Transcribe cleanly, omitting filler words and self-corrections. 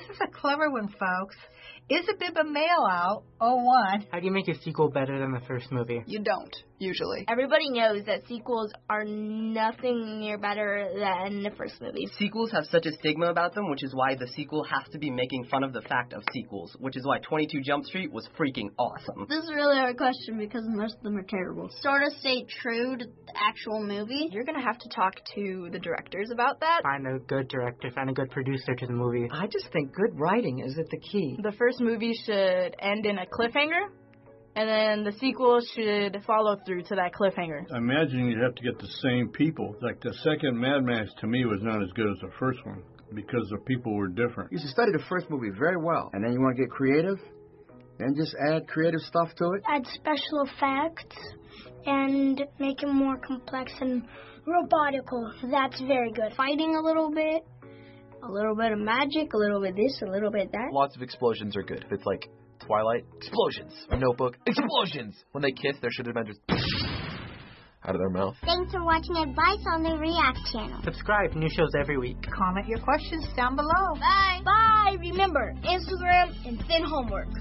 this is a clever one, folks. Is a bib a mail out? 01. How do you make a sequel better than the first movie? You don't, usually. Everybody knows that sequels are nothing near better than the first movie. Sequels have such a stigma about them, which is why the sequel has to be making fun of the fact of sequels, which is why 22 Jump Street was freaking awesome. This is a really hard question because most of them are terrible. Sort of stay true to the actual movie. You're going to have to talk to the directors about that. Find a good director, find a good producer to the movie. I just think good writing is at the key. The first movie should end in a cliffhanger, and then the sequel should follow through to that cliffhanger. I imagine you'd have to get the same people. Like the second Mad Max to me was not as good as the first one because the people were different. You should study the first movie very well, and then you want to get creative, then just add creative stuff to it. Add special effects and make it more complex and robotical. That's very good. Fighting a little bit of magic, a little bit this, a little bit that. Lots of explosions are good. If it's like Twilight, explosions. Or Notebook, explosions. When they kiss, there should have been just out of their mouth. Thanks for watching Advice on the React channel. Subscribe, new shows every week. Comment your questions down below. Bye. Bye. Remember, Instagram and Thin Homework.